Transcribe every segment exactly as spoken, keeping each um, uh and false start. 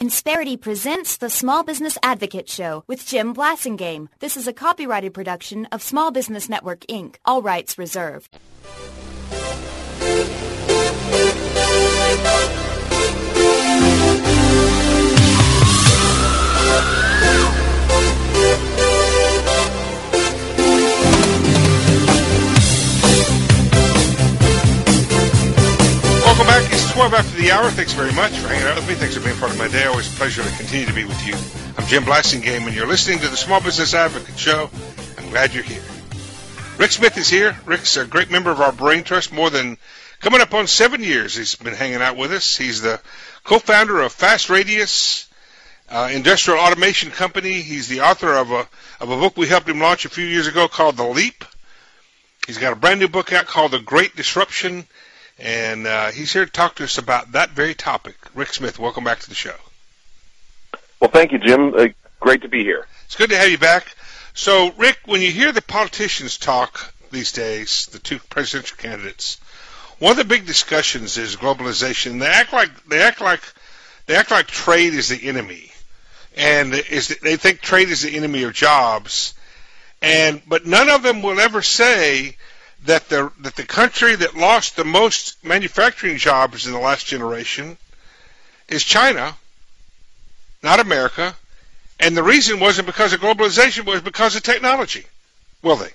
Insperity presents the Small Business Advocate Show with Jim Blasingame. This is a copyrighted production of Small Business Network, Incorporated. All rights reserved. Welcome back. It's twelve after the hour. Thanks very much for hanging out with me. Thanks for being part of my day. Always a pleasure to continue to be with you. I'm Jim Blasingame, and you're listening to the Small Business Advocate Show. I'm glad you're here. Rick Smith is here. Rick's a great member of our Brain Trust. More than coming up on seven years he's been hanging out with us. He's the co-founder of Fast Radius uh, Industrial Automation Company. He's the author of a, of a book we helped him launch a few years ago called The Leap. He's got a brand new book out called The Great Disruption. And uh, he's here to talk to us about that very topic. Rick Smith, welcome back to the show. Well, thank you, Jim. Uh, great to be here. It's good to have you back. So, Rick, when you hear the politicians talk these days, the two presidential candidates, one of the big discussions is globalization. They act like they act like they act like trade is the enemy, and is they think trade is the enemy of jobs. And but none of them will ever say that the that the country that lost the most manufacturing jobs in the last generation is China, not America, and the reason wasn't because of globalization, it was because of technology. Will they?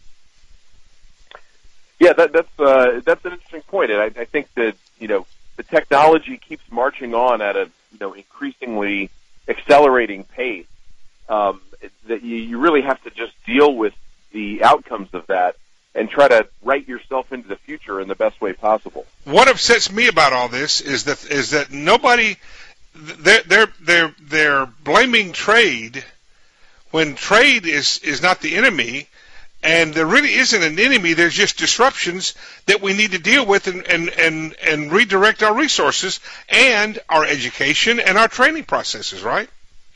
Yeah, that, that's uh, that's an interesting point, and I, I think that you know the technology keeps marching on at a you know increasingly accelerating pace. Um, that you, you really have to just deal with the outcomes of that and try to write yourself into the future in the best way possible. What upsets me about all this is that is that nobody they're they're they're, they're blaming trade when trade is, is not the enemy, and there really isn't an enemy. There's just disruptions that we need to deal with and and, and, and redirect our resources and our education and our training processes, right?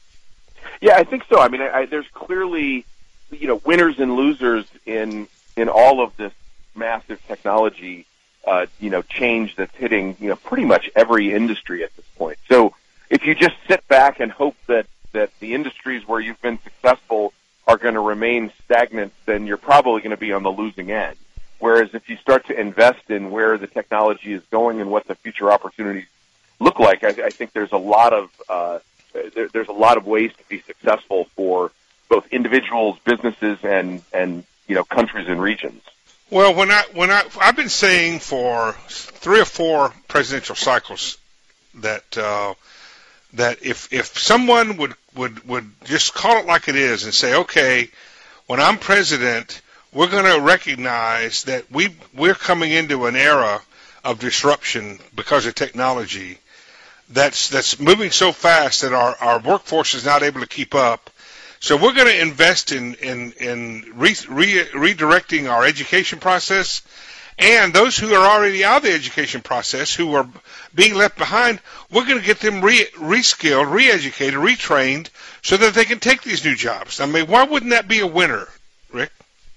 Yeah, I think so. I mean, I, I, there's clearly you know winners and losers in in all of this massive technology, uh, you know, change that's hitting, you know, pretty much every industry at this point. So if you just sit back and hope that, that the industries where you've been successful are going to remain stagnant, then you're probably going to be on the losing end. Whereas if you start to invest in where the technology is going and what the future opportunities look like, I, I think there's a lot of, uh, there, there's a lot of ways to be successful for both individuals, businesses, and, and, you know, countries and regions. Well, when I when I I've been saying for three or four presidential cycles that uh, that if if someone would, would would just call it like it is and say, okay, when I'm president, we're going to recognize that we we're coming into an era of disruption because of technology that's that's moving so fast that our, our workforce is not able to keep up. So we're going to invest in in, in re, re, redirecting our education process, and those who are already out of the education process, who are being left behind, we're going to get them re, re-skilled, re-educated, retrained, so that they can take these new jobs. I mean, why wouldn't that be a winner, Rick?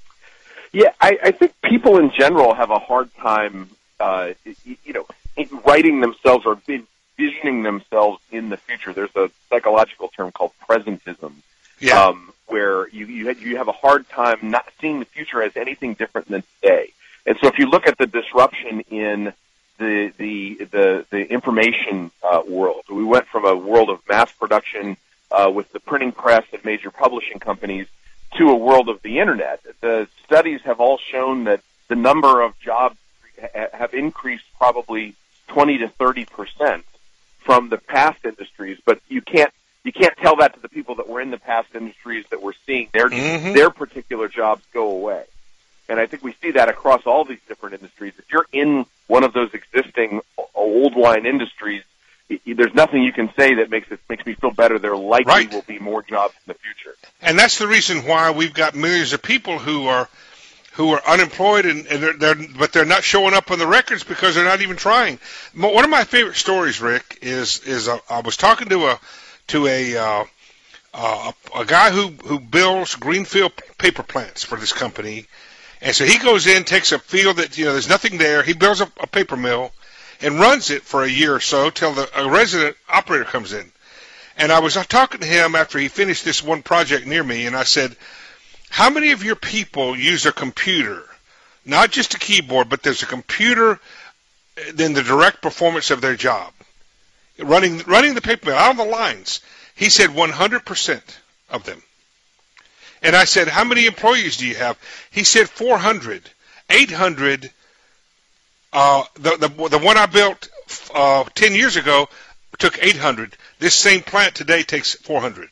Yeah, I, I think people in general have a hard time, uh, you know, writing themselves or envisioning themselves in the future. There's a psychological term called presentism. Yeah. Um, where you, you you have a hard time not seeing the future as anything different than today. And so if you look at the disruption in the the the, the information uh, world, we went from a world of mass production uh, with the printing press and major publishing companies to a world of the Internet. The studies have all shown that the number of jobs ha- have increased probably twenty to thirty percent from the past industries, but you can't You can't tell that to the people that were in the past industries that were seeing their mm-hmm. their particular jobs go away. And I think we see that across all these different industries. If you're in one of those existing old line industries, there's nothing you can say that makes it makes me feel better. There likely right. will be more jobs in the future. And that's the reason why we've got millions of people who are who are unemployed, and, and they're, they're but they're not showing up on the records because they're not even trying. One of my favorite stories, Rick, is is a, I was talking to a to a uh, uh, a guy who, who builds greenfield paper plants for this company. And so he goes in, takes a field that, you know, there's nothing there. He builds a, a paper mill and runs it for a year or so till the, a resident operator comes in. And I was talking to him after he finished this one project near me, and I said, how many of your people use a computer, not just a keyboard, but there's a computer in the direct performance of their job, running running the paper mill out on the lines? He said one hundred percent of them. And I said, how many employees do you have? He said four hundred. eight hundred, uh, the, the, the one I built uh, ten years ago took eight hundred. This same plant today takes four hundred.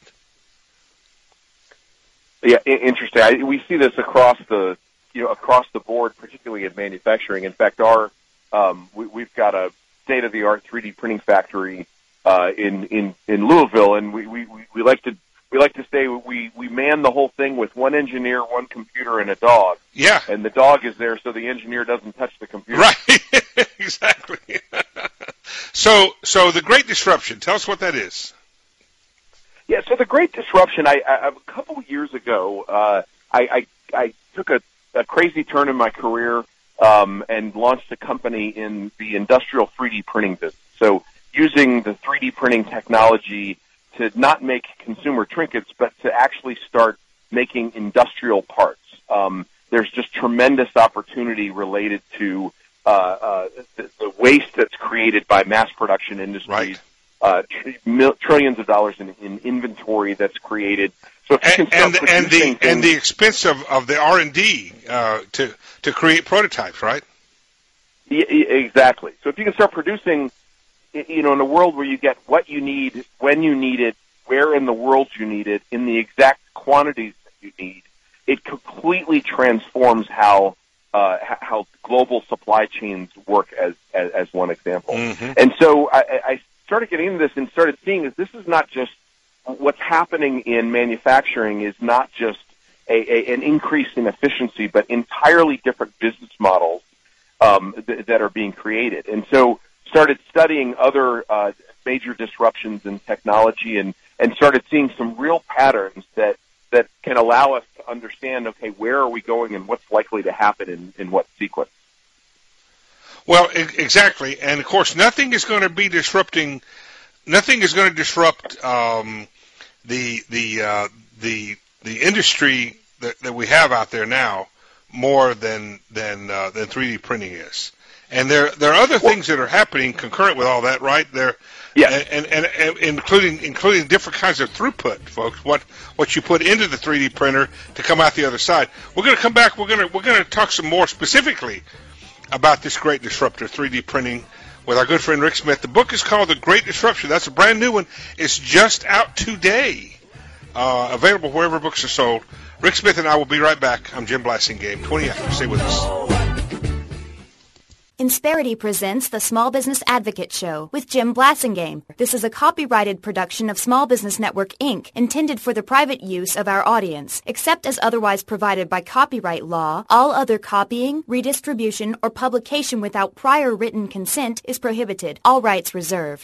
Yeah, interesting. I, we see this across the, you know, across the board, particularly in manufacturing. In fact, our um, we, we've got a state-of-the-art three D printing factory uh, in, in in Louisville, and we, we, we like to we like to say we we man the whole thing with one engineer, one computer, and a dog. Yeah. And the dog is there so the engineer doesn't touch the computer. Right. Exactly. so so the Great Disruption. Tell us what that is. Yeah, so the Great Disruption, I, I, a couple of years ago, uh, I, I, I took a, a crazy turn in my career um, and launched a company in the industrial three D printing business. So using the three D printing technology to not make consumer trinkets, but to actually start making industrial parts. Um, there's just tremendous opportunity related to uh, uh, the, the waste that's created by mass production industries. Right. Uh, tr- mil- trillions of dollars in, in inventory that's created. So if you and, can start and, and the things, and the expense of, of the R and D uh, to to create prototypes, right? Yeah, exactly. So if you can start producing, you know, in a world where you get what you need, when you need it, where in the world you need it, in the exact quantities that you need, it completely transforms how uh, how global supply chains work. As as, as one example, mm-hmm. And so I. I started getting into this and started seeing that this is not just what's happening in manufacturing is not just a, a, an increase in efficiency, but entirely different business models um, th- that are being created. And so started studying other uh, major disruptions in technology and, and started seeing some real patterns that, that can allow us to understand, okay, where are we going and what's likely to happen in, in what sequence. Well, exactly, and of course, nothing is going to be disrupting. Nothing is going to disrupt um, the the uh, the the industry that, that we have out there now more than than uh, than three D printing is. And there there are other things that are happening concurrent with all that, right? There, yeah, and, and, and including including different kinds of throughput, folks. What what you put into the three D printer to come out the other side. We're going to come back. We're going to we're going to talk some more specifically about this great disruptor, three D printing, with our good friend Rick Smith. The book is called The Great Disruption. That's a brand new one. It's just out today. Uh, available wherever books are sold. Rick Smith and I will be right back. I'm Jim Blasingame. twenty after. Stay with us. Insperity presents the Small Business Advocate Show with Jim Blasingame. This is a copyrighted production of Small Business Network, Incorporated, intended for the private use of our audience. Except as otherwise provided by copyright law, all other copying, redistribution, or publication without prior written consent is prohibited. All rights reserved.